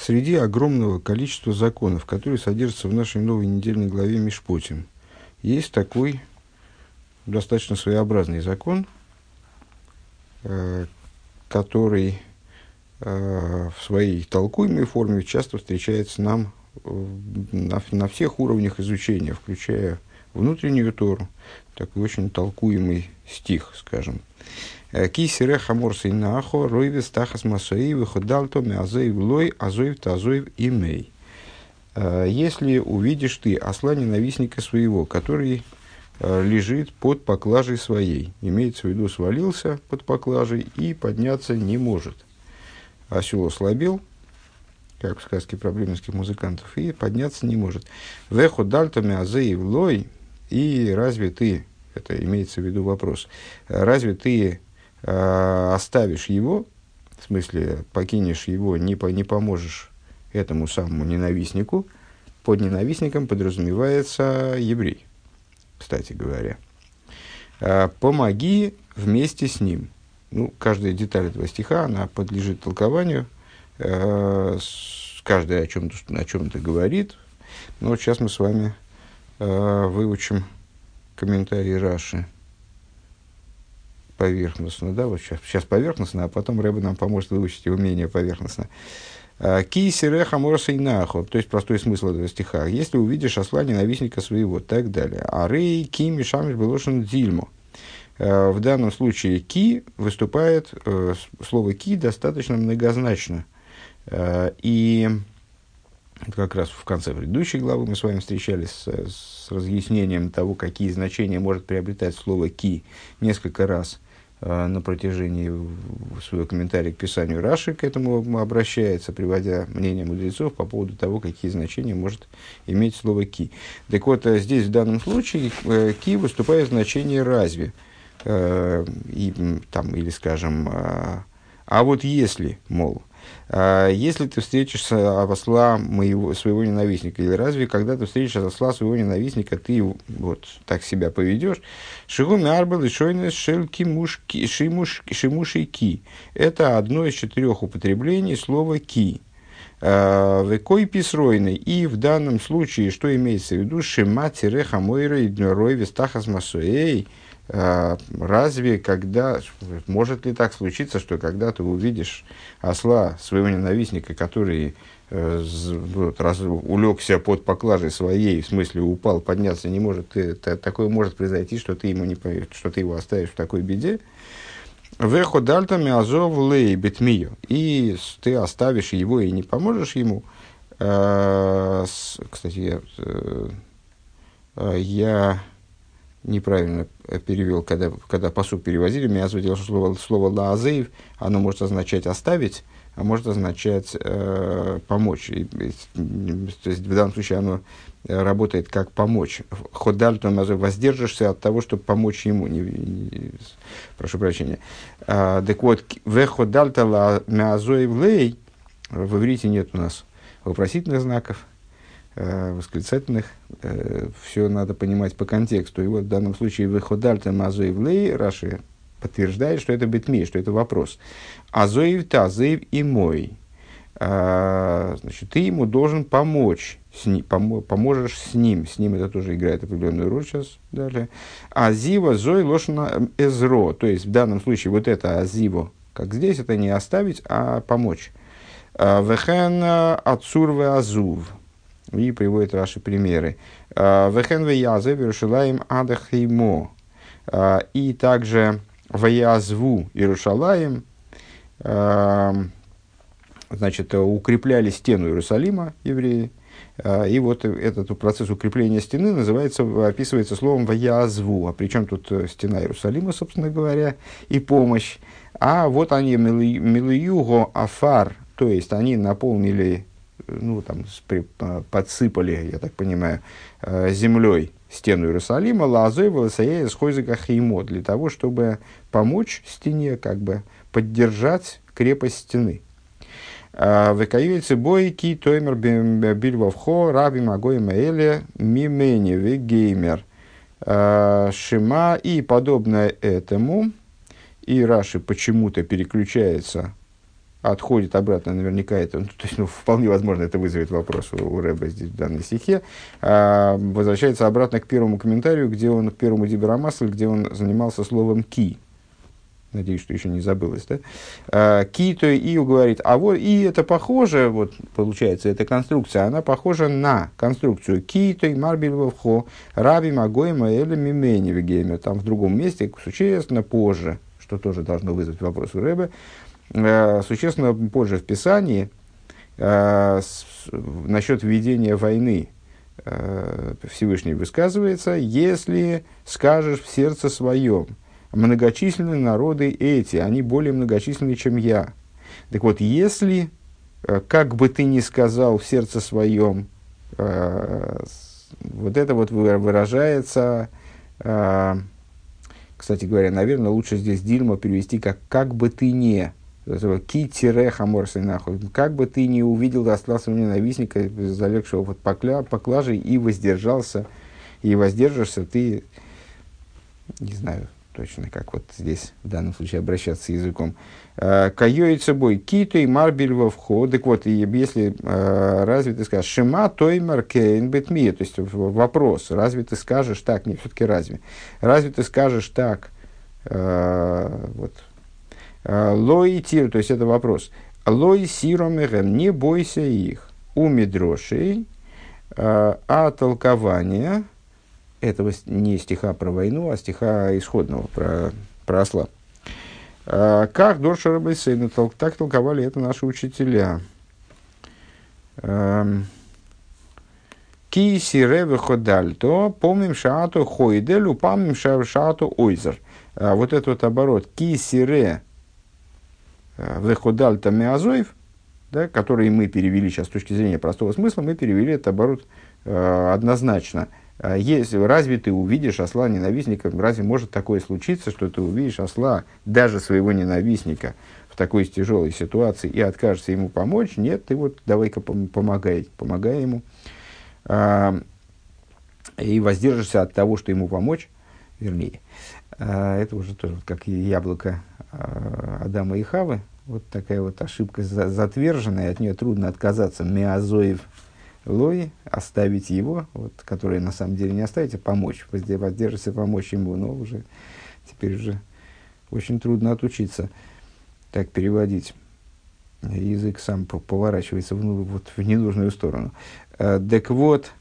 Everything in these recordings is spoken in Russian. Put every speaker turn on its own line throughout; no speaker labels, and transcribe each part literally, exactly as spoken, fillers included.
Среди огромного количества законов, которые содержатся в нашей новой недельной главе Мишпотим, есть такой достаточно своеобразный закон, э, который э, в своей толкуемой форме часто встречается нам на, на всех уровнях изучения, включая внутреннюю Тору, такой очень толкуемый стих, скажем. Кисире хаморса и нахо, ройвес тахас масои, выходалто мязоев лой, азоев тазоев имей. Если увидишь ты осла ненавистника своего, который лежит под поклажей своей, имеется в виду, свалился под поклажей и подняться не может. Осел ослабел, как в сказке про бременских музыкантов, и подняться не может. Выходалто мязоев лой, и разве ты, это имеется в виду вопрос, разве ты оставишь его, в смысле, покинешь его, не, по, не поможешь этому самому ненавистнику. Под ненавистником подразумевается еврей, кстати говоря. Помоги вместе с ним. Ну, каждая деталь этого стиха, она подлежит толкованию, каждая о чем-то, о чем-то говорит. Но вот сейчас мы с вами выучим комментарий Раши. Поверхностно, да, вот сейчас, сейчас поверхностно, а потом Рэбе нам поможет выучить его менее поверхностно. Ки сиреха морса и нахо, то есть простой смысл этого стиха. Если увидишь осла ненавистника своего, так далее. А рей ки мишамиш белошен дзильмо. В данном случае ки выступает, слово ки достаточно многозначно. И как раз в конце предыдущей главы мы с вами встречались с, с разъяснением того, какие значения может приобретать слово ки несколько раз на протяжении своего комментария к Писанию. Раши к этому обращается, приводя мнение мудрецов по поводу того, какие значения может иметь слово «ки». Так вот, здесь в данном случае «ки» выступает в значении «разве». И, там, или, скажем, «а вот если», мол, если ты встретишь осла моего, своего ненавистника, или разве, когда ты встретишь осла своего ненавистника, ты вот так себя поведешь? Шигуми арбел и шойнес шельки мушки шимуши ки. Это одно из четырех употреблений слова ки. Векой писройный. И в данном случае, что имеется в виду? Шима тиреха мойра и рой вестахас масуэй. Разве когда, может ли так случиться, что когда ты увидишь осла своего ненавистника, который э, вот, раз, улегся под поклажей своей, в смысле упал, подняться не может, ты, т, такое может произойти, что ты, ему не, что ты его оставишь в такой беде? Веходальтами азов лей бетмию, и ты оставишь его и не поможешь ему. Э, с, кстати, я... Э, я неправильно перевел, когда, когда пасук перевозили, меня задело, что слово, слово «лаазеев», оно может означать «оставить», а может означать э, «помочь». И, и, то есть, в данном случае оно работает как «помочь». «Ходальтон» – воздержишься от того, чтобы помочь ему. Не, не, прошу прощения. А, так вот, «ве ходальта ла меазоев лей» в иврите нет у нас вопросительных знаков, восклицательных, все надо понимать по контексту. И вот в данном случае «выходальта мазоев лей» Раши подтверждает, что это бетми, что это вопрос. «Азоев тазоев и мой». Значит, ты ему должен помочь, с ним, помо, поможешь с ним. С ним это тоже играет определенную роль сейчас. Далее. «Азива зой лошна эзро». То есть в данном случае вот это «азиво», как здесь, это не оставить, а помочь. «Вехен ацур ве азув». И приводит Раши примеры. «Вехен веязев Иерушалаим адахеймо». И также «веязву Иерушалаим», значит, укрепляли стену Иерусалима евреи. И вот этот процесс укрепления стены называется, описывается словом «веязву». А при чем тут стена Иерусалима, собственно говоря, и помощь? А вот они «милуюго афар», то есть они наполнили, ну, там, подсыпали, я так понимаю, землей стену Иерусалима, лазой волосаея с хойзека хеймо, для того, чтобы помочь стене, как бы поддержать крепость стены. Векаюйцы бойки, тоймер бильвовхо, раби магой маэле, мимени вегеймер. Шима и подобное этому. И Раши почему-то переключается отходит обратно, наверняка это, ну, то есть, ну, вполне возможно, это вызовет вопрос у, у Рэба здесь в данной стихе, а, возвращается обратно к первому комментарию, где он, к первому Дибур ха-Масль, где он занимался словом «ки». Надеюсь, что еще не забылось, да? А, «ки», то и говорит, а вот и это похоже, вот получается, эта конструкция, она похожа на конструкцию «ки», то и «марбиль вовхо», «раби магоем эля мимени вегеймер». Там в другом месте, существенно позже, что тоже должно вызвать вопрос у Рэба, существенно позже в Писании э, с, насчет введения войны э, Всевышний высказывается: «Если скажешь в сердце своем, многочисленные народы эти, они более многочисленны, чем я». Так вот, если, э, как бы ты ни сказал в сердце своем, э, вот это вот выражается, э, кстати говоря, наверное, лучше здесь Дильма перевести как «как бы ты не». Ки-тире хаморсой нахуй. Как бы ты не увидел осла своего ненавистника, залегшего под покля, поклажей, и воздержался, и воздержишься, ты, не знаю точно, как вот здесь в данном случае обращаться языком. Кайоит собой китой марбель во вход. Так вот, и если разве ты скажешь шима той маркейн бетми, то есть вопрос, разве ты скажешь так, не все-таки разве, разве ты скажешь так, вот, лой тир, то есть это вопрос. Лой сиромехем, не бойся их. У медрошей, а толкование этого не стиха про войну, а стиха исходного, про, про осла. Как Дорша Рабейсейну, так толковали это наши учителя. Ки сиреве ходальто, помним шаату хойделю, помним шаату ойзер. Вот этот вот оборот ки сире веходальто меазоев, да, который мы перевели сейчас с точки зрения простого смысла, мы перевели этот оборот э, однозначно. Если, разве ты увидишь осла ненавистника, разве может такое случиться, что ты увидишь осла, даже своего ненавистника, в такой тяжелой ситуации и откажешься ему помочь? Нет, ты вот давай-ка помогай, помогай ему. А, и воздержишься от того, что ему помочь, вернее. А, это уже тоже как яблоко а, Адама и Хавы. Вот такая вот ошибка затверженная, от нее трудно отказаться. Меазоев лой, оставить его, вот, который на самом деле не оставить, а помочь, воздержаться, помочь ему, но уже теперь уже очень трудно отучиться так переводить. Язык сам поворачивается в, ну, вот, в ненужную сторону. Э, так вот,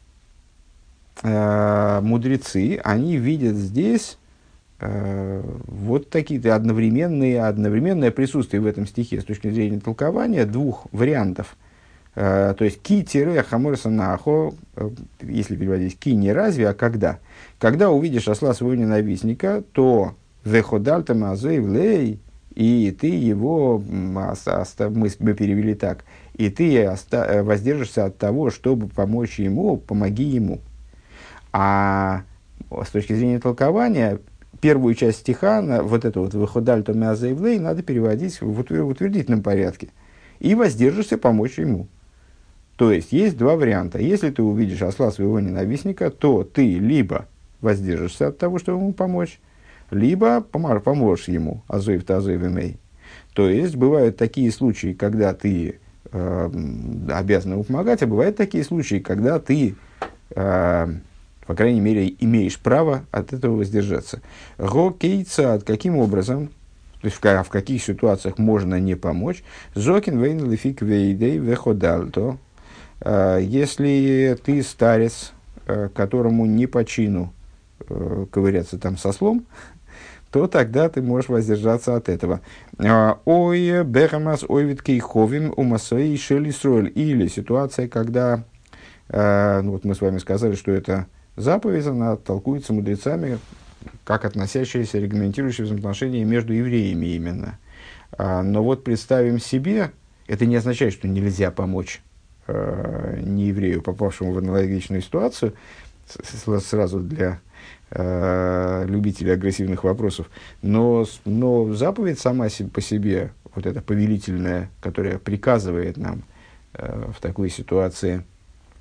э, мудрецы, они видят здесь э, вот такие одновременные, одновременное присутствие в этом стихе с точки зрения толкования двух вариантов. Uh, то есть ки-тире хаморса нахо, если переводить ки не разве, а когда. Когда увидишь осла своего ненавистника, то веходальта мазоев лей, и ты его, мы, мы перевели так, и ты оста, воздержишься от того, чтобы помочь ему, помоги ему. А с точки зрения толкования, первую часть стиха, на, вот это вот веходальта мазоев лей, надо переводить в утвердительном порядке. И воздержишься помочь ему. То есть, есть два варианта. Если ты увидишь осла своего ненавистника, то ты либо воздержишься от того, чтобы ему помочь, либо поможешь ему, азоев та азоев имей. То есть, бывают такие случаи, когда ты э, обязан ему помогать, а бывают такие случаи, когда ты, э, по крайней мере, имеешь право от этого воздержаться. Го кейца, каким образом, то есть, в, в каких ситуациях можно не помочь, зокин вейн лефик вейдей веходальто. Если ты старец, которому не по чину ковыряться там со слом, то тогда ты можешь воздержаться от этого. Ой, бехамас ойвит кейховим умасои шелисроэль. Или ситуация, когда, ну вот мы с вами сказали, что это заповедь, она толкуется мудрецами, как относящаяся, регламентирующая взаимоотношения между евреями именно. Но вот представим себе, это не означает, что нельзя помочь нееврею, попавшему в аналогичную ситуацию, сразу для э, любителей агрессивных вопросов, но, но заповедь сама по себе, вот эта повелительная, которая приказывает нам э, в такой ситуации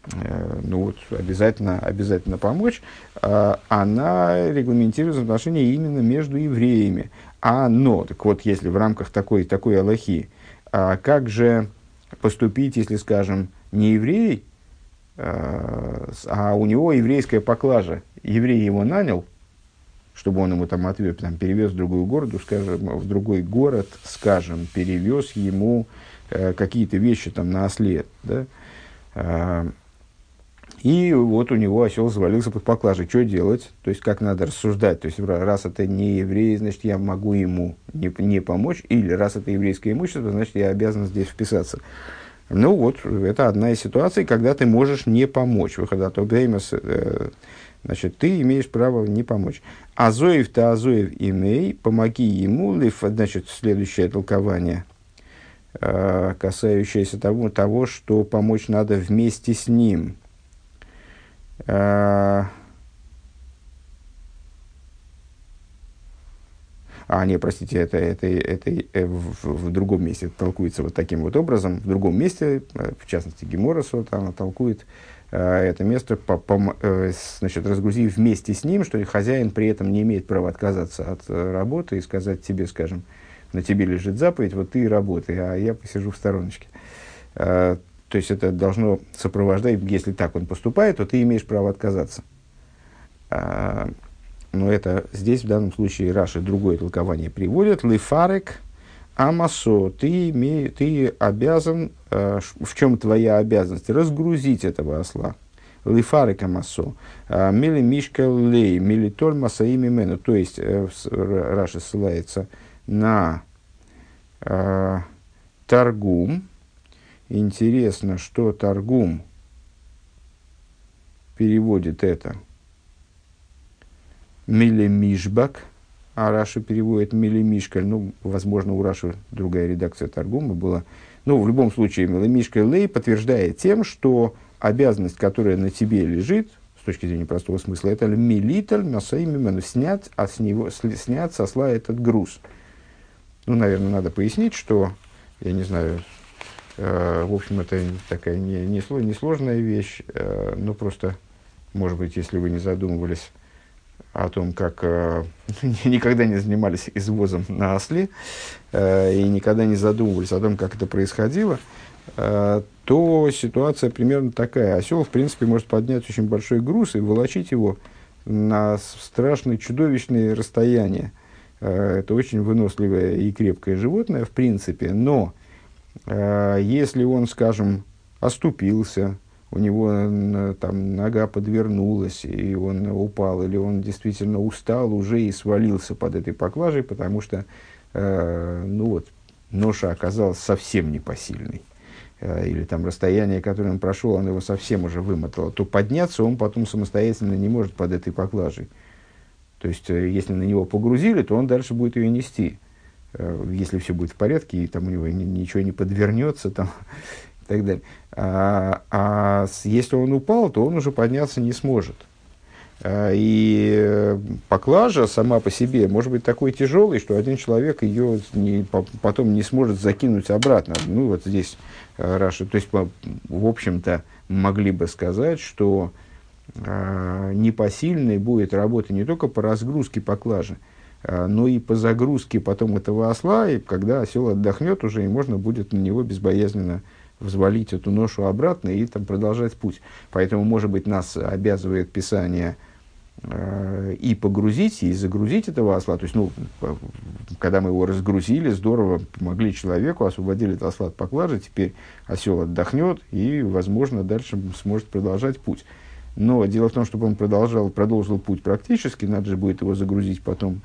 э, ну вот, обязательно, обязательно помочь, э, она регламентирует отношения именно между евреями. А но, так вот, если в рамках такой, такой алахи, а как же поступить, если, скажем, не еврей, э, а у него еврейская поклажа, еврей его нанял, чтобы он ему там отвез, там, перевез в другую городу, скажем, в другой город, скажем, перевез ему э, какие-то вещи там на осле, да, э, и вот у него осел завалился под поклажей. Что делать? То есть, как надо рассуждать? То есть, раз это не еврей, значит, я могу ему не, не помочь, или раз это еврейское имущество, значит, я обязан здесь вписаться. Ну вот, это одна из ситуаций, когда ты можешь не помочь. Выхода то время, значит, ты имеешь право не помочь. Азоев то азоев имей, помоги ему, лиф, значит, следующее толкование, касающееся того, того, что помочь надо вместе с ним. А, не, простите, это, это, это, это в, в другом месте это толкуется вот таким вот образом. В другом месте, в частности, Гемора вот она толкует а, это место, по, по, значит, разгрузив вместе с ним, что хозяин при этом не имеет права отказаться от работы и сказать тебе, скажем, на тебе лежит заповедь, вот ты и работай, а я посижу в стороночке. А, то есть это должно сопровождать, если так он поступает, то ты имеешь право отказаться. А, но это здесь в данном случае Раши другое толкование приводит. Лифарек амасо, ты, име, ты обязан, э, в чем твоя обязанность? Разгрузить этого осла. Лифарек амасо. Мили мишка лей, мили толь масаими мену. То есть э, Раши ссылается на э, Таргум. Интересно, что Таргум переводит это милемишбак, а Раши переводит милемишкаль. Ну, возможно, у Раши другая редакция Таргума была. Ну, в любом случае, милемишкаль лей подтверждает тем, что обязанность, которая на тебе лежит, с точки зрения простого смысла, это милиталь масаимимену, снять, а с него, снять со осла этот груз. Ну, наверное, надо пояснить, что, я не знаю, э, в общем, это такая не, не, не сложная вещь, э, но просто, может быть, если вы не задумывались о том, как э, никогда не занимались извозом на осле э, и никогда не задумывались о том, как это происходило, э, то ситуация примерно такая. Осел, в принципе, может поднять очень большой груз и волочить его на страшные, чудовищные расстояния. Э, это очень выносливое и крепкое животное, в принципе, но э, если он, скажем, оступился, у него там нога подвернулась, и он упал, или он действительно устал уже и свалился под этой поклажей, потому что э, ну вот, ноша оказалась совсем непосильной, э, или там расстояние, которое он прошел, он его совсем уже вымотало, то подняться он потом самостоятельно не может под этой поклажей. То есть, э, если на него погрузили, то он дальше будет ее нести, э, если все будет в порядке, и там у него ни, ничего не подвернется, там, и так далее. А, а если он упал, то он уже подняться не сможет. А, и поклажа сама по себе может быть такой тяжелой, что один человек ее не, по, потом не сможет закинуть обратно. Ну, вот здесь Раша, то есть, по, в общем-то, могли бы сказать, что а, непосильной будет работа не только по разгрузке поклажи, а, но и по загрузке потом этого осла, и когда осел отдохнет уже, и можно будет на него безбоязненно взвалить эту ношу обратно и там продолжать путь. Поэтому, может быть, нас обязывает Писание э, и погрузить, и загрузить этого осла. То есть, ну, когда мы его разгрузили, здорово помогли человеку, освободили этот осла от поклажи, теперь осел отдохнет и, возможно, дальше сможет продолжать путь. Но дело в том, чтобы он продолжал, продолжил путь практически, надо же будет его загрузить потом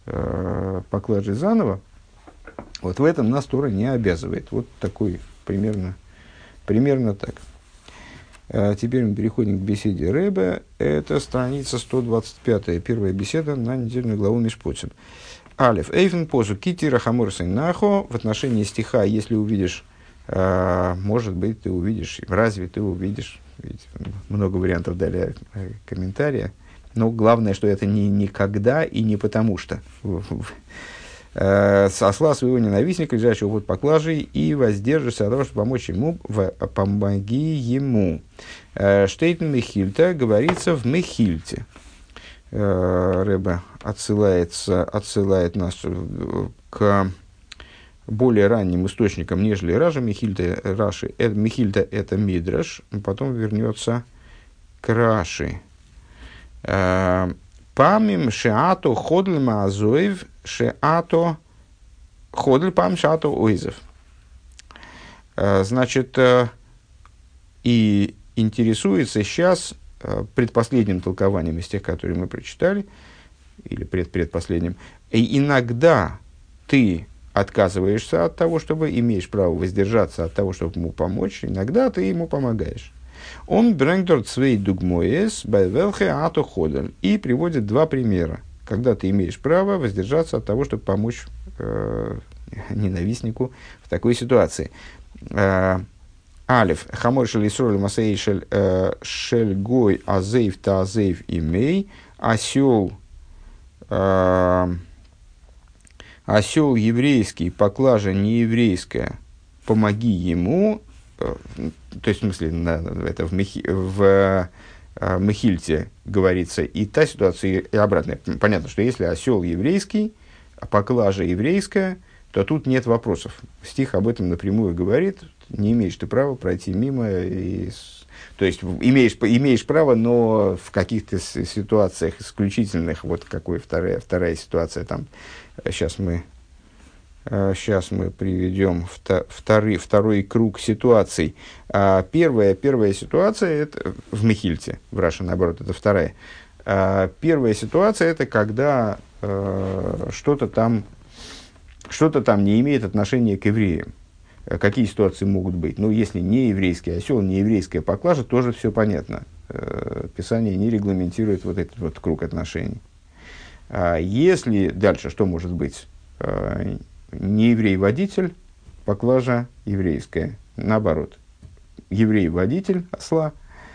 э, поклажей заново. Вот в этом нас Тора не обязывает. Вот такой примерно, примерно так. А теперь мы переходим к беседе Ребе. Это страница сто двадцать пятая, первая беседа на недельную главу Мишпотим. Алеф. Эйфен позу кити рахамор нахо. В отношении стиха, если увидишь, э, может быть, ты увидишь, разве ты увидишь, ведь много вариантов дали э, комментария, но главное, что это не никогда и не потому что. э, с осла своего ненавистника, лежащего под поклажей, и воздержишься от того, чтобы помочь ему, в, помоги ему. Э, Штейтен Мехильта говорится в Мехильте. Э, Ребе отсылается, отсылает нас к более ранним источникам, нежели Раши. Мехильта, Раши, э, Мехильта это Мидраш, потом вернется к Раши. Памим шеато ходль маазоев шеато ходль пам шеато ойзев. Значит, и интересуется сейчас предпоследним толкованием из тех, которые мы прочитали, или предпредпоследним. И иногда ты отказываешься от того, чтобы имеешь право воздержаться от того, чтобы ему помочь, иногда ты ему помогаешь. Он брэнгдорт свей дугмоес байвелхе ато ходаль. И приводит два примера, когда ты имеешь право воздержаться от того, чтобы помочь э, ненавистнику в такой ситуации. Э, Алиф. Хамор шель исроль масей шель шель гой азейв та азейв имей. Осел э, осел еврейский, поклажа нееврейская, помоги ему. То есть, в смысле, на, это в, Мехи, в э, Мехильте говорится и та ситуация, и обратная. Понятно, что если осел еврейский, а поклажа еврейская, то тут нет вопросов. Стих об этом напрямую говорит. Не имеешь ты права пройти мимо. И, то есть, имеешь, имеешь право, но в каких-то ситуациях исключительных, вот какой вторая, вторая ситуация там, сейчас мы... Сейчас мы приведем второй, второй круг ситуаций. Первая, первая ситуация это в Мехильте, в Раши, наоборот, это вторая. Первая ситуация это когда что-то там, что-то там не имеет отношения к евреям. Какие ситуации могут быть? Ну, если не еврейский осел, не еврейская поклажа, тоже все понятно. Писание не регламентирует вот этот вот круг отношений. Если дальше, что может быть? Не еврей-водитель, поклажа еврейская. Наоборот. Еврей-водитель осла,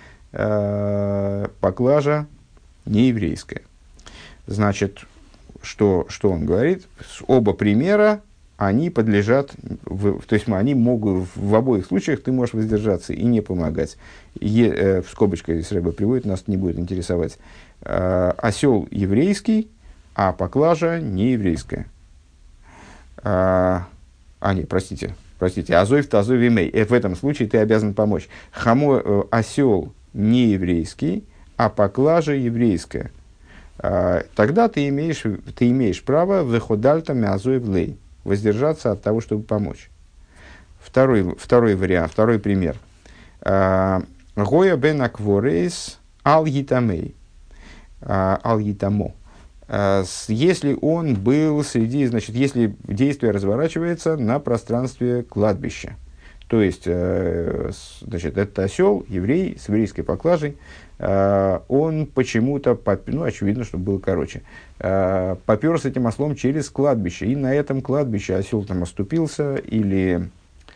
э, поклажа нееврейская. Значит, что, что он говорит? Оба примера, они подлежат, в, то есть они могут, в обоих случаях ты можешь воздержаться и не помогать. Е, э, в скобочках, если Рэбе приводит, нас не будет интересовать. Э, осел еврейский, а поклажа нееврейская. А, а, не, простите, простите, азойв тазой вимей. В этом случае ты обязан помочь. Хамо, осел не еврейский, а поклажа еврейская. А, тогда ты имеешь, ты имеешь право выходальтами азойв лей, воздержаться от того, чтобы помочь. Второй, второй вариант, второй пример. Гоя бен акворейс ал йитамей. Ал йитамо. Если он был среди, значит, если действие разворачивается на пространстве кладбища, то есть, значит, этот осел, еврей, с еврейской поклажей, он почему-то, ну, очевидно, что было короче, попер с этим ослом через кладбище, и на этом кладбище осел там оступился, или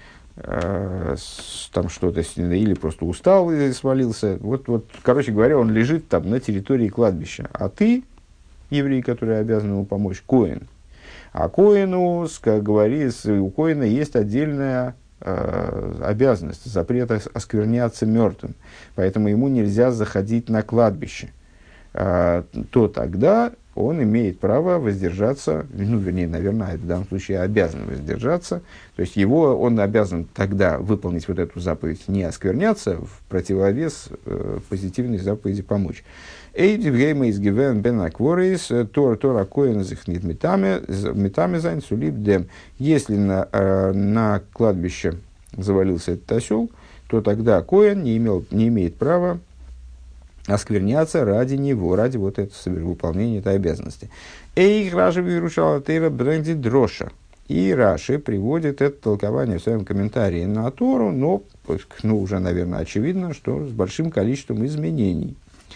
там что-то, или просто устал и свалился. Вот, вот, короче говоря, он лежит там на территории кладбища, а ты, еврей, который обязан ему помочь, коэн. А коэну, как говорится, у коэна есть отдельная э, обязанность, запрет оскверняться мертвым. Поэтому ему нельзя заходить на кладбище. Э, то тогда он имеет право воздержаться, ну, вернее, наверное, в данном случае обязан воздержаться. То есть его, он обязан тогда выполнить вот эту заповедь не оскверняться в противовес э, позитивной заповеди помочь. Эйди гейма из гивен бен акворис тора тора коэн захнит метаме метаме зайн сулиб дем. Если на, э, на кладбище завалился этот осел, то тогда коэн не, имел, не имеет права оскверняться ради него, ради вот этого выполнения этой обязанности. Эй, Раши вирушала тейра бренди дроша. И Раши приводит это толкование в своем комментарии на Тору, но ну, уже, наверное, очевидно, что с большим количеством изменений.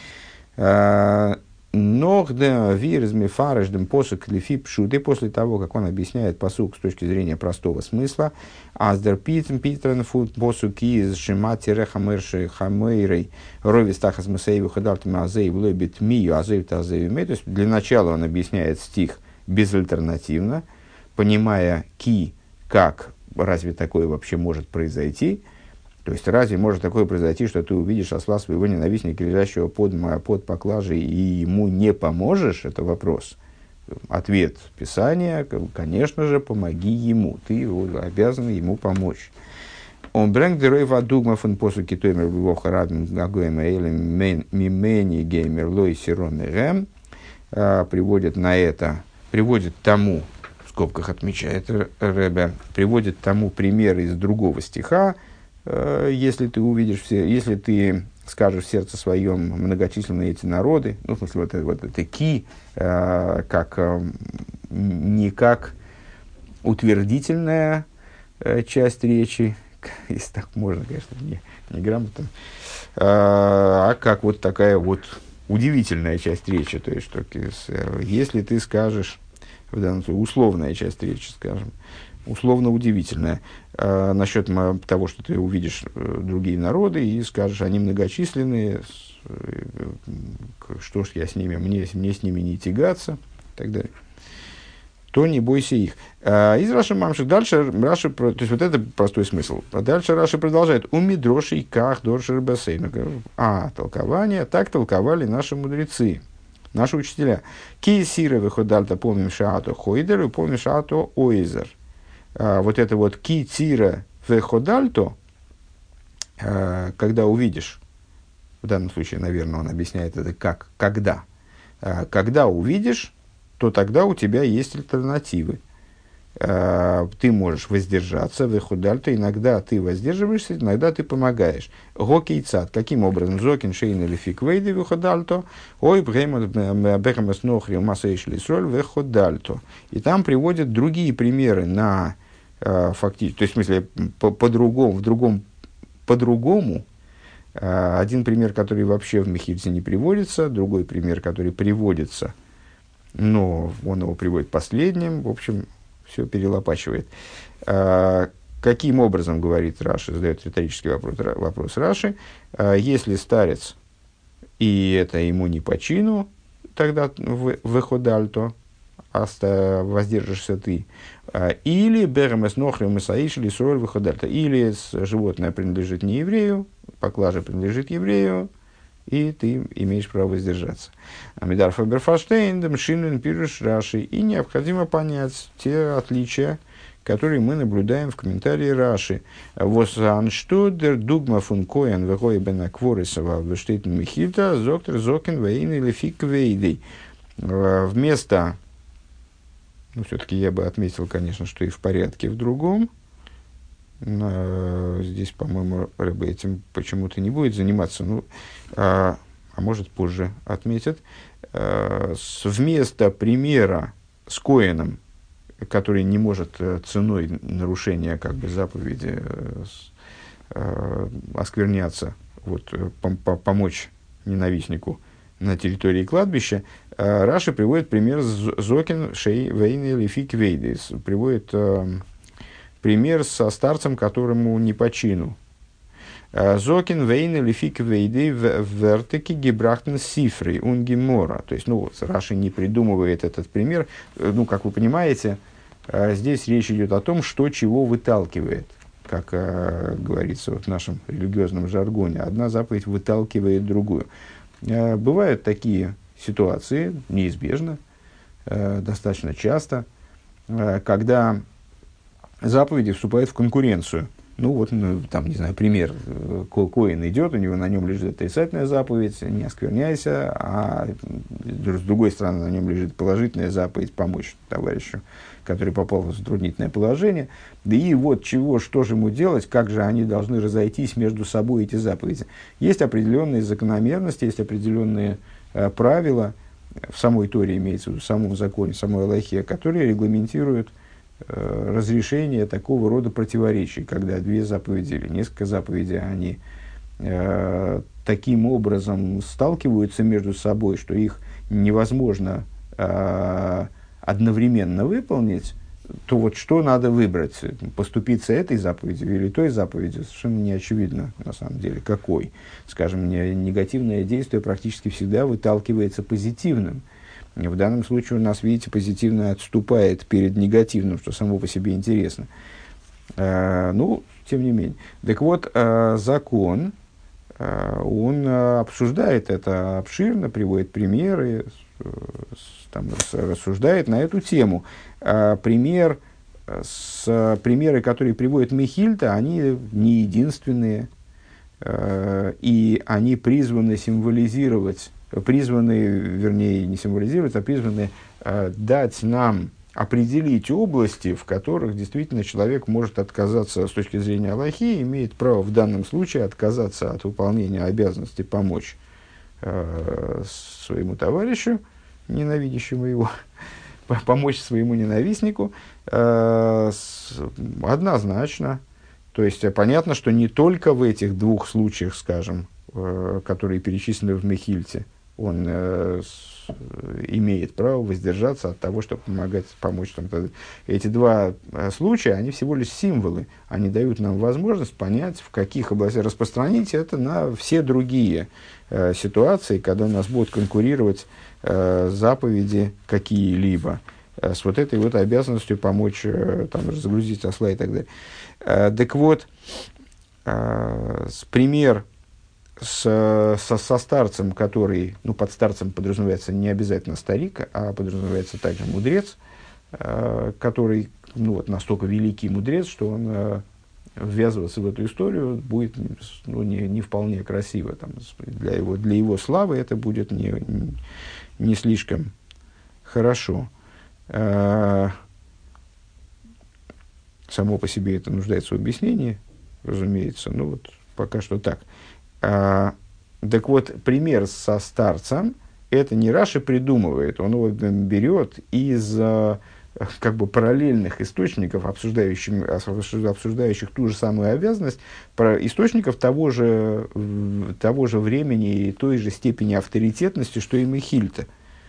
Ногда вирзми фараждем посук лифи пшуты, после того, как он объясняет посук с точки зрения простого смысла, аздер питм питрен фут посук из шимати рехамерши хамейрей рови стахас масееву хадартами азеев лебит мию азеев тазеев мей. То есть для начала он объясняет стих безальтернативно, понимая ки, как, разве такое вообще может произойти? То есть, разве может такое произойти, что ты увидишь осла своего ненавистника, лежащего под, под поклажей, и ему не поможешь? Это вопрос. Ответ Писания, конечно же, помоги ему. Ты обязан ему помочь. Он брэнгт дерой вадугма фон посуки тоймер бивоха радм гагоэма элем мимени геймер лой сиромерем, приводит на это, приводит тому, в скобках отмечает Ребе, приводит тому пример из другого стиха. Если ты увидишь все, если ты скажешь в сердце своем многочисленные эти народы, ну, в смысле, вот, вот это ки, э, как, э, не как утвердительная э, часть речи, если так можно, конечно, не, не грамотно, э, а как вот такая вот удивительная часть речи, то есть, что, если ты скажешь, в данном случае, условная часть речи, скажем, условно удивительная, э, насчет того, что ты увидишь э, другие народы и скажешь, они многочисленные, э, что ж я с ними, мне, мне с ними не тягаться, и так далее, то не бойся их. Э, из Раши Мамших дальше, Раши, то есть вот это простой смысл. А дальше Раши продолжает. Уми дроши ках доршер бассейн. А, толкование, так толковали наши мудрецы, наши учителя. Ки сира выходальта помним шаато хойдер и помним шаато ойзер. А, вот это вот ки тира веходальто, а, когда увидишь, в данном случае, наверное, он объясняет это как, когда. А, когда увидишь, то тогда у тебя есть альтернативы. А, ты можешь воздержаться, веходальто, иногда ты воздерживаешься, иногда ты помогаешь. Гокейцат, каким образом? Зокин шейн или фиквейды веходальто, ой, брэхэмэс нохри масэйш лисроль веходальто. И там приводят другие примеры на фактически, то есть, в смысле, по- по-другому, в другом, по-другому. Один пример, который вообще в Мехильце не приводится, другой пример, который приводится, но он его приводит последним, в общем, все перелопачивает. Каким образом, говорит Раши, задает риторический вопрос, вопрос Раши, если старец, и это ему не по чину, тогда выходальто, воздержишься ты, или беремес нохрем исаиш или сроль выходальто, или животное принадлежит не еврею, поклажа принадлежит еврею, и ты имеешь право воздержаться. Амидар Фаберфаштейн, Демшинен, Пируш, Раши. И необходимо понять те отличия, которые мы наблюдаем в комментарии Раши. Восанштудер дугма фун коэн вегой бена кворисова вештейтен михильта зоктер зокен вейн или фик вейдей. Вместо, ну, все-таки я бы отметил, конечно, что и в порядке в другом. Здесь, по-моему, Ребе этим почему-то не будет заниматься, ну, а, а может позже отметят. А, вместо примера с коэном, который не может ценой нарушения как бы, заповеди а, оскверняться, вот, пом- помочь ненавистнику на территории кладбища, а, Раши приводит пример Зокин Шей Вейн или Фик Вейдис. Приводит а, пример со старцем, которому не по чину. Зокин вейн или фик вейды в вертеке гебрахтен сифры унгемора. То есть, ну, вот, Раши не придумывает этот пример. Ну, как вы понимаете, здесь речь идет о том, что чего выталкивает. Как э, говорится вот в нашем религиозном жаргоне. Одна заповедь выталкивает другую. Э, бывают такие ситуации, неизбежно, э, достаточно часто, э, когда заповеди вступают в конкуренцию. Ну, вот, ну, там, не знаю, пример. Коэн идет, у него на нем лежит отрицательная заповедь, не оскверняйся, а с другой стороны на нем лежит положительная заповедь помочь товарищу, который попал в затруднительное положение. Да и вот чего, что же ему делать, как же они должны разойтись между собой, эти заповеди. Есть определенные закономерности, есть определенные э, правила, в самой Торе имеется в виду, в самом законе, в самой Алахе, которые регламентируют разрешение такого рода противоречий, когда две заповеди или несколько заповедей, они э, таким образом сталкиваются между собой, что их невозможно э, одновременно выполнить, то вот что надо выбрать? Поступиться этой заповедью или той заповедью? Совершенно не очевидно, на самом деле, какой. Скажем, негативное действие практически всегда выталкивается позитивным. В данном случае у нас, видите, позитивно отступает перед негативным, что само по себе интересно. Э, ну, тем не менее. Так вот, э, закон, э, он обсуждает это обширно, приводит примеры, э, там, рассуждает на эту тему. Э, пример, с, примеры, которые приводит Мехильта, они не единственные, э, и они призваны символизировать, призваны, вернее, не символизировать, а призваны э, дать нам определить области, в которых действительно человек может отказаться с точки зрения Аллахи, имеет право в данном случае отказаться от выполнения обязанности помочь э, своему товарищу, ненавидящему его, помочь своему ненавистнику, э, с, однозначно. То есть, понятно, что не только в этих двух случаях, скажем, э, которые перечислены в Мехильте, он э, с, имеет право воздержаться от того, чтобы помогать, помочь. Там, эти два э, случая, они всего лишь символы. Они дают нам возможность понять, в каких областях распространить это на все другие э, ситуации, когда у нас будут конкурировать э, заповеди какие-либо э, с вот этой вот обязанностью помочь э, там, разгрузить осла и так далее. Э, так вот, э, с, пример с, со, со старцем, который, ну, под старцем подразумевается не обязательно старик, а подразумевается также мудрец, э, который, ну, вот настолько великий мудрец, что он э, ввязываться в эту историю будет, ну, не, не вполне красиво. Там, для, его, для его славы это будет не, не, не слишком хорошо. Э, само по себе это нуждается в объяснении, разумеется, ну вот пока что так. А, так вот, пример со старцем, это не Раши придумывает, он его берет из а, как бы параллельных источников, обсуждающих, обсуждающих ту же самую обязанность, про источников того же, того же времени и той же степени авторитетности, что и Мехильта.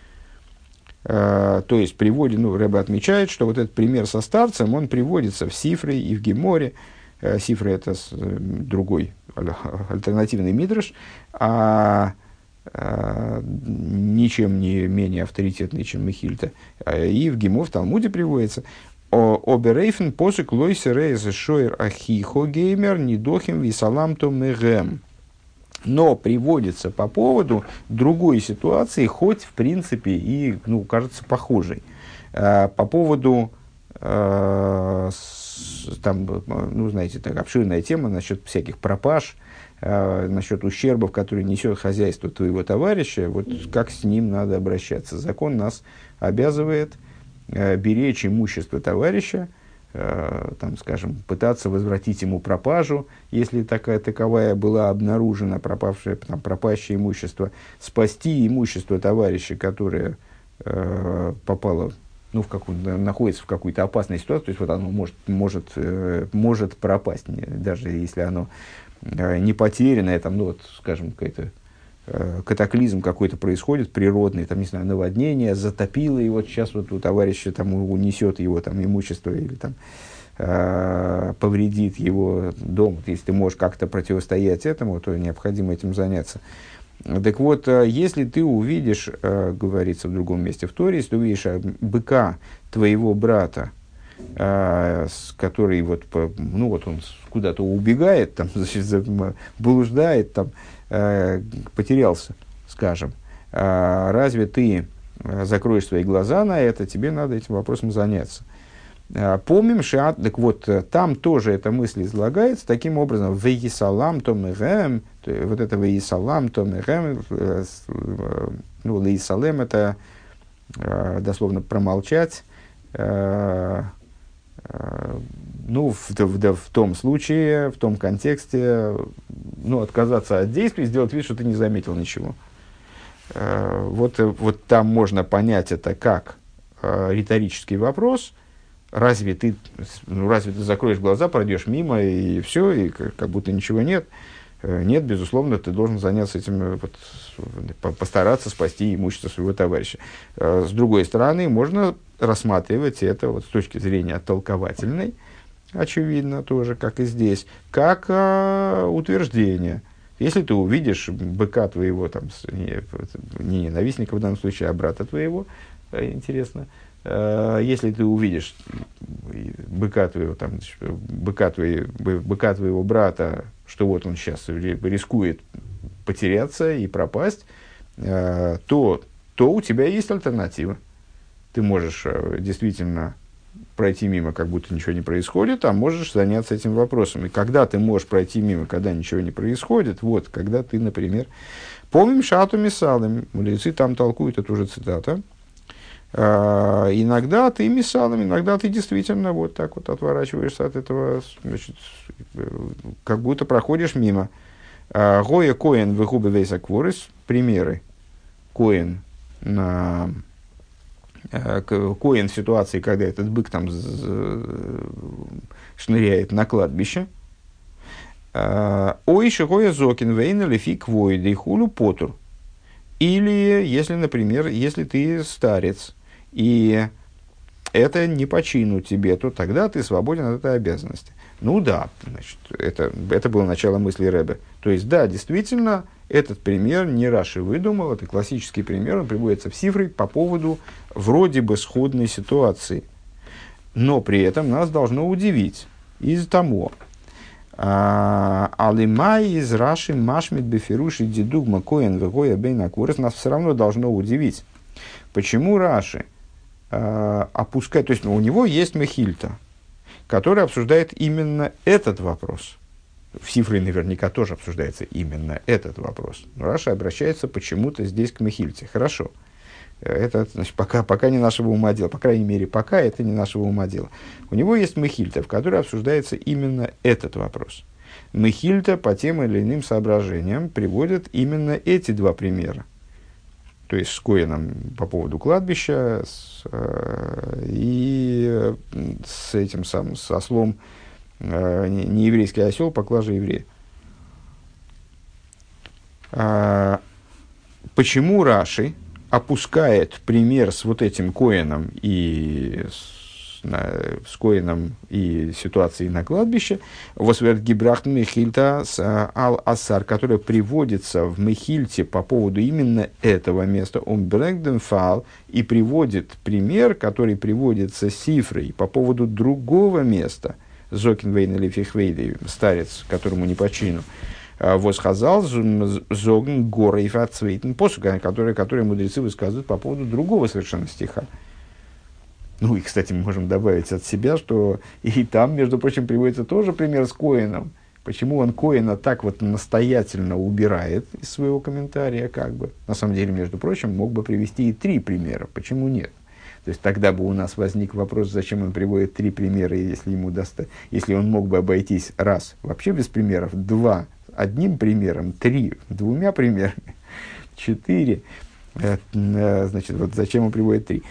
А, то есть, приводит, ну, Ребе отмечает, что вот этот пример со старцем, он приводится в Сифре и в Геморе. Сифра – это другой альтернативный мидраш, а, а ничем не менее авторитетный, чем Мехильта. И в Гемо, в Талмуде приводится «Оберейфен посек лойсе рейзе шоер ахихо геймер нидохим висалам то мегем». Но приводится по поводу другой ситуации, хоть в принципе и, ну, кажется, похожей. По поводу там, ну, знаете, так, обширная тема насчет всяких пропаж, э, насчет ущербов, которые несет хозяйство твоего товарища, вот как с ним надо обращаться. Закон нас обязывает э, беречь имущество товарища, э, там, скажем, пытаться возвратить ему пропажу, если такая таковая была обнаружена, пропавшее, там, пропащее имущество, спасти имущество товарища, которое э, попало, ну, в какую, находится в какой-то опасной ситуации, то есть вот оно может, может, э, может пропасть, даже если оно э, не потерянное, там, ну, вот, скажем, какой-то э, катаклизм какой-то происходит, природный, там, не знаю, наводнение, затопило, и вот сейчас вот у товарища там унесет его там имущество или там э, повредит его дом. Вот, если ты можешь как-то противостоять этому, то необходимо этим заняться. Так вот, если ты увидишь, говорится в другом месте в Торе, если ты увидишь быка твоего брата, который вот, ну вот он куда-то убегает, там, блуждает, там, потерялся, скажем, разве ты закроешь свои глаза на это, тебе надо этим вопросом заняться. Помним, что, так вот, там тоже эта мысль излагается таким образом: «Вейсалам томегэм», вот это «Вейсалам томегэм», ну, «Лейсалем» — это дословно «промолчать», ну, в, в, в том случае, в том контексте, ну, отказаться от действий, сделать вид, что ты не заметил ничего. Вот, вот там можно понять это как риторический вопрос. Разве ты, ну, разве ты закроешь глаза, пройдешь мимо, и все, и как, как будто ничего нет? Нет, безусловно, ты должен заняться этим, вот, постараться спасти имущество своего товарища. С другой стороны, можно рассматривать это вот, с точки зрения толковательной, очевидно, тоже, как и здесь, как а, утверждение. Если ты увидишь быка твоего, там, не, не ненавистника в данном случае, а брата твоего, интересно, если ты увидишь быка твоего, там, быка, твоей, быка твоего брата, что вот он сейчас рискует потеряться и пропасть, то, то у тебя есть альтернатива. Ты можешь действительно пройти мимо, как будто ничего не происходит, а можешь заняться этим вопросом. И когда ты можешь пройти мимо, когда ничего не происходит, вот, когда ты, например, помним шату мисалами, мудрецы там толкуют, это уже цитата, а, иногда ты мисалами, иногда ты действительно вот так вот отворачиваешься от этого, значит, как будто проходишь мимо. Гоя коэн выгубы вейса кворис, примеры. Коэн на коэн в ситуации, когда этот бык там шныряет на кладбище. Ой, шигоя зокин вейна лефи квойды хулю потур. Или, если, например, если ты старец, и это не по чину тебе, то тогда ты свободен от этой обязанности. Ну да, значит, это, это было начало мысли Ребе. То есть, да, действительно, этот пример не Раши выдумал, это классический пример, он приводится в Сифре по поводу вроде бы сходной ситуации. Но при этом нас должно удивить из того, Алимай из Раши Машмит Бефируши Дидугма Коэн Вегоя Бейнакурес, нас все равно должно удивить, почему Раши э, опускает, то есть у него есть Мехильта, который обсуждает именно этот вопрос. В Сифре наверняка тоже обсуждается именно этот вопрос. Но Раши обращается почему-то здесь к Мехильте. Хорошо. Это, значит, пока, пока не нашего ума дело. По крайней мере, пока это не нашего ума дело. У него есть Мехильта, в которой обсуждается именно этот вопрос. Мехильта по тем или иным соображениям приводит именно эти два примера. То есть с Коэном по поводу кладбища с, э, и с этим самым, с ослом, э, нееврейский осел, поклажа еврея. А, почему Раши опускает пример с вот этим Коэном и с, на, с Коэном и ситуацией на кладбище, восверт гибрахт Мехильта с ал-Асар, которая приводится в Мехильте по поводу именно этого места, он брэгден фал, и приводит пример, который приводится Сифрой по поводу другого места, Зокин Вейн или Фихвейды, старец, которому не по чину, восхазал зогн горы и фацвейтен посук, которые, которые мудрецы высказывают по поводу другого совершенно стиха. Ну и, кстати, мы можем добавить от себя, что и там, между прочим, приводится тоже пример с Коэном. Почему он Коэна так вот настоятельно убирает из своего комментария, как бы. На самом деле, между прочим, мог бы привести и три примера. Почему нет? То есть тогда бы у нас возник вопрос, зачем он приводит три примера, если, ему доста... если он мог бы обойтись раз вообще без примеров, два одним примером, три двумя примерами, четыре. Значит, вот зачем он приводит три?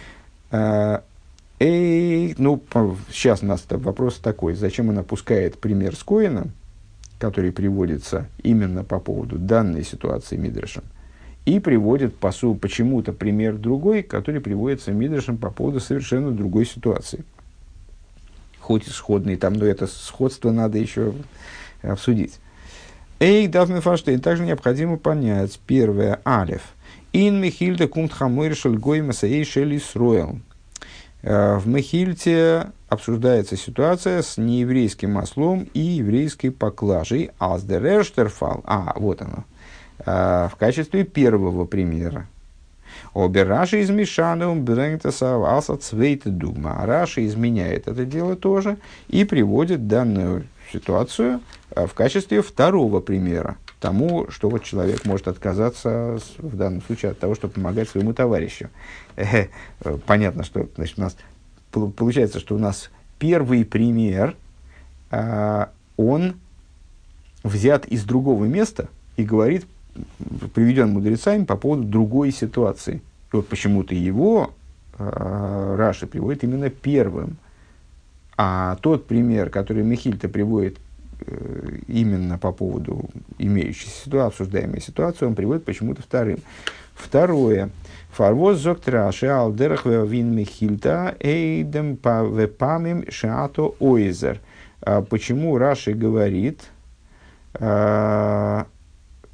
Эй, ну, сейчас у нас вопрос такой, зачем он опускает пример с Коэном, который приводится именно по поводу данной ситуации Мидрашем, и приводит по су, почему-то пример другой, который приводится Мидрашем по поводу совершенно другой ситуации. Хоть и сходный там, но это сходство надо еще обсудить. Эй, Дафме Фаштейн, также необходимо понять, первое, алеф. Ин Мехильда кумт хамойр шельгой масаей шели сроил. В Мехильте обсуждается ситуация с нееврейским ослом и еврейской поклажей. Аздерештерфал. А, вот оно. В качестве первого примера. Обе Раши из Мишану брэнгтасавался цвейта дума. А Раши изменяет это дело тоже и приводит данную ситуацию в качестве второго примера тому, что вот человек может отказаться в данном случае от того, чтобы помогать своему товарищу. Э-э, понятно, что значит, у нас получается, что у нас первый пример, э, он взят из другого места и говорит, приведен мудрецами по поводу другой ситуации. И вот почему-то его э, Раши приводит именно первым. А тот пример, который Мехильта приводит э, именно по поводу имеющейся ситуации, обсуждаемой ситуации, он приводит почему-то вторым. Второе. Фарвоз зокт Раши алдерах вин Мехильта эйдем вепамим шаато ойзер. Почему Раши говорит, э,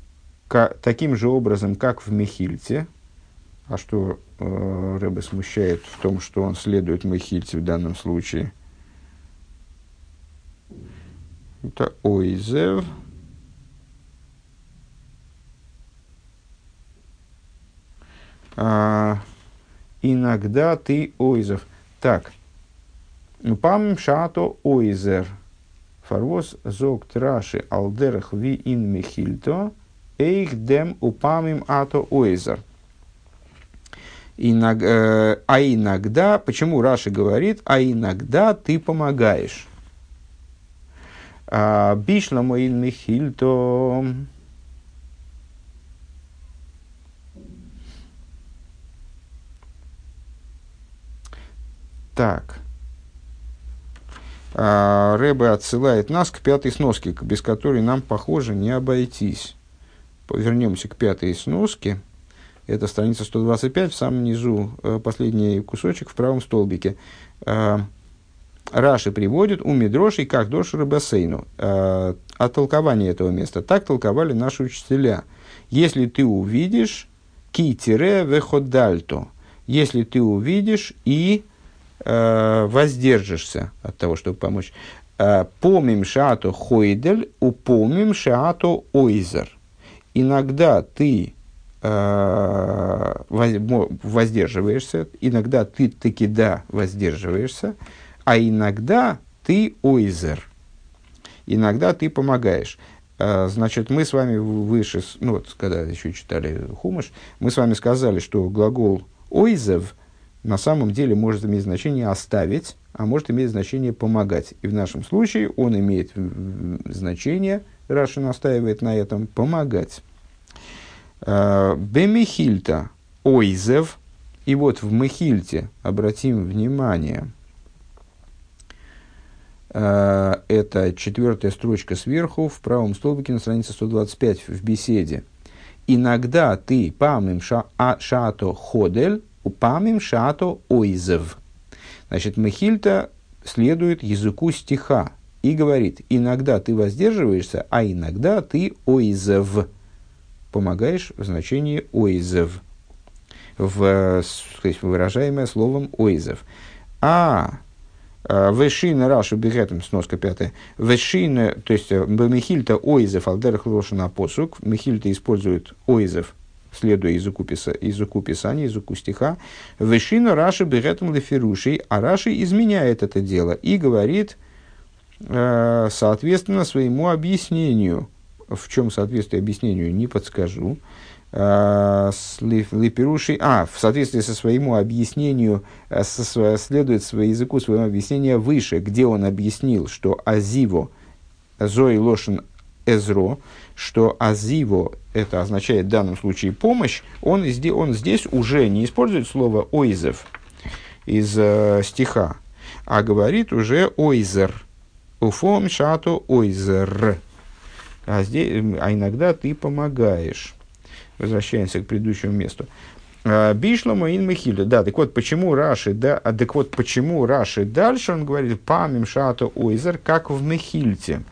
ка, таким же образом, как в Мехильте. А что э, Ребе смущает в том, что он следует Мехильте в данном случае? Это ойзев. А, иногда ты ойзев. Так. Пам шато ойзер. Фарвос зог траши алдерах ви ин мехильто. Эйх дем упамим ато ойзер. Иног, э, а иногда, почему Раши говорит, а иногда ты помогаешь. Бишла моин мехильто. Так. Ребе отсылает нас к пятой сноске, без которой нам, похоже, не обойтись. Вернемся к пятой сноске. Это страница сто двадцать пять, в самом низу, последний кусочек в правом столбике. Раши приводит у Мидроши как Дош Ребасейну. Э, от толкования этого места. Так толковали наши учителя. Если ты увидишь ки-тире веходальто. Если ты увидишь и э, воздержишься от того, чтобы помочь. Э, помим шаато хойдель, упомим шаато ойзер. Иногда ты э, воздерживаешься, иногда ты таки да воздерживаешься, а иногда ты ойзер, иногда ты помогаешь. Значит, мы с вами выше, ну вот, когда еще читали Хумаш, мы с вами сказали, что глагол ойзев на самом деле может иметь значение оставить, а может иметь значение помогать. И в нашем случае он имеет значение, Раши настаивает на этом, помогать. Бемехильта ойзев, и вот в Мехильте, обратим внимание, это четвертая строчка сверху, в правом столбике на странице сто двадцать пять в беседе. Иногда ты памим шато ходель, упамим шато ойзев. Значит, Мехильта следует языку стиха и говорит, иногда ты воздерживаешься, а иногда ты ойзев. Помогаешь в значении ойзев, в, то есть выражаемое словом ойзев. А Вешина Рашу бегетом, сноска пятая. Вешина, то есть Мехильта ойзев алдерах лошана посук. Мехильта использует ойзев, следуя языку, писа, языку писания, языку стиха. Вешина Рашу бегетом лефирушей. А Раши изменяет это дело и говорит, э, соответственно, своему объяснению. В чем соответствие объяснению, не подскажу. Лепируши, а, в соответствии со своему объяснению, со, следует своему языку, своему объяснению выше, где он объяснил, что азиво, зои лошен эзро, что азиво, это означает в данном случае помощь, он, он здесь уже не использует слово ойзев из э, стиха, а говорит уже ойзер. Уфом шато ойзер. А, здесь, а иногда ты помогаешь. Возвращаемся к предыдущему месту. Бишло моин мехиля. Да, так вот, почему Раши, да, а так вот, почему Раши дальше, он говорит, памим шато ойзер, как в Мехильте.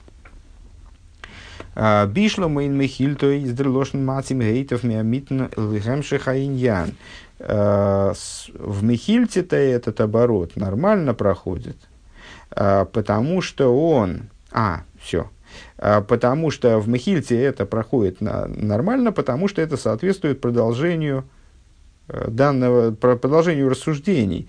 Бишло моин мехильто из дрелошн мацим гейтов миамитн лихемши хаиньян. В Мехильте-то этот оборот нормально проходит, потому что он... А, все. Потому что в Мехильте это проходит на, нормально, потому что это соответствует продолжению данного, продолжению рассуждений.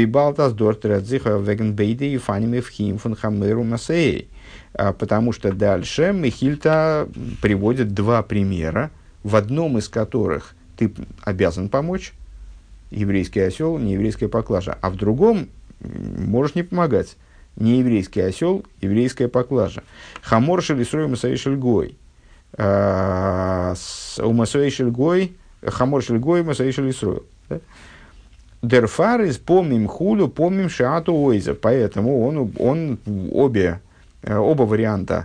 Потому что дальше Мехильта приводит два примера, в одном из которых ты обязан помочь, еврейский осел, нееврейская поклажа, а в другом можешь не помогать. Не еврейский осел, еврейская поклажа. Хамор шелисрой масаи шельгой. У масаи шельгой, хамор шельгой, масаи шелисрой. Дерфар из помним худу, помним шаату ойзер. Поэтому он, он обе, оба варианта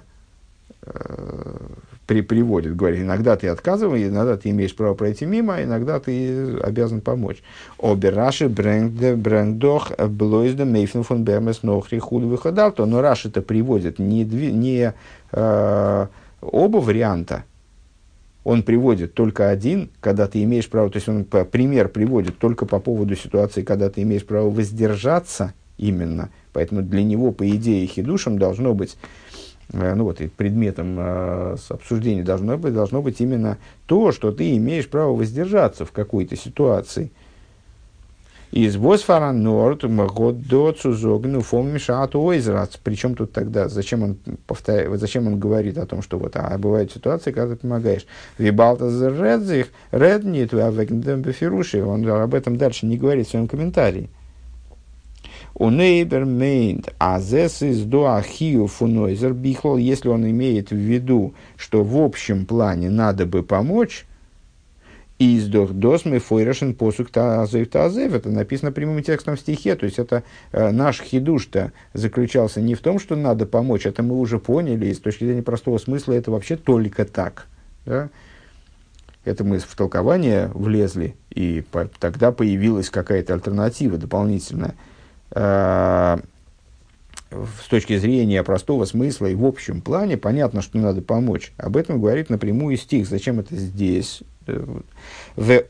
при, приводит, говорит, иногда ты отказываешь, иногда ты имеешь право пройти мимо, а иногда ты обязан помочь. Обераши брэнгдох блойзда мейфен фон бермес нохри худ выходалто. Но Раши-то приводит не, не э, оба варианта, он приводит только один, когда ты имеешь право, то есть он пример приводит только по поводу ситуации, когда ты имеешь право воздержаться именно. Поэтому для него, по идее, хидушем должно быть, ну вот, и предметом э, обсуждения должно быть, должно быть именно то, что ты имеешь право воздержаться в какой-то ситуации. Из Босфора Норд Годо Цузогну Фом Мишату Ойзрац. Причем тут тогда, зачем он повторяет, зачем он говорит о том, что вот, а бывают ситуации, когда ты помогаешь. Вибалта Зерредзих, Реднит, Вавегндем Бефируши. Он об этом дальше не говорит в своем комментарии. У Нейбер мейнт азес из дуахию фунойзер бихлол, если он имеет в виду, что в общем плане надо бы помочь, из досмы фойрашен посук тазев тазев, это написано прямым текстом в стихе, то есть это э, наш хидуш-то заключался не в том, что надо помочь, это мы уже поняли, и с точки зрения простого смысла это вообще только так. Да? Это мы в толкование влезли, и по, тогда появилась какая-то альтернатива дополнительная. С точки зрения простого смысла и в общем плане понятно, что надо помочь. Об этом говорит напрямую стих. Зачем это здесь? И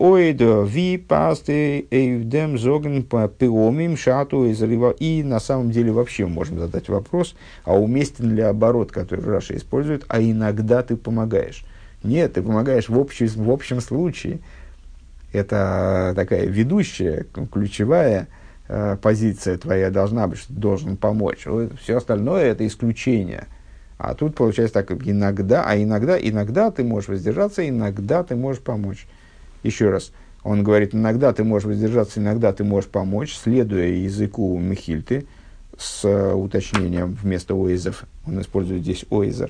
на самом деле вообще можем задать вопрос, а уместен ли оборот, который Раша использует, а иногда ты помогаешь. Нет, ты помогаешь в общем, в общем случае. Это такая ведущая, ключевая позиция твоя должна быть, что ты должен помочь. Все остальное это исключение. А тут получается так, иногда, а иногда, иногда ты можешь воздержаться, иногда ты можешь помочь. Еще раз, он говорит, иногда ты можешь воздержаться, иногда ты можешь помочь, следуя языку Мехильты, с уточнением вместо оизов, он использует здесь оизер.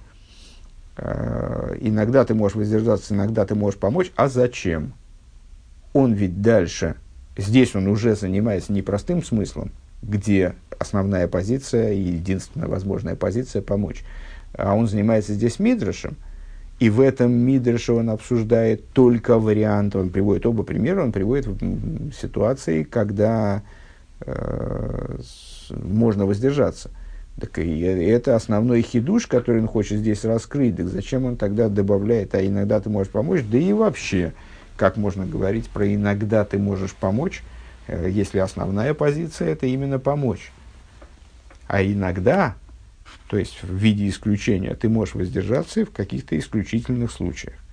Иногда ты можешь воздержаться, иногда ты можешь помочь, а зачем? Он ведь дальше... Здесь он уже занимается непростым смыслом, где основная позиция и единственная возможная позиция – помочь. А он занимается здесь мидрашем, и в этом мидраше он обсуждает только варианты. Он приводит оба примера, он приводит ситуации, когда э, можно воздержаться. Так и это основной хидуш, который он хочет здесь раскрыть. Так зачем он тогда добавляет, а иногда ты можешь помочь, да и вообще... Как можно говорить про иногда ты можешь помочь, если основная позиция это именно помочь. А иногда, то есть в виде исключения, ты можешь воздержаться в каких-то исключительных случаях.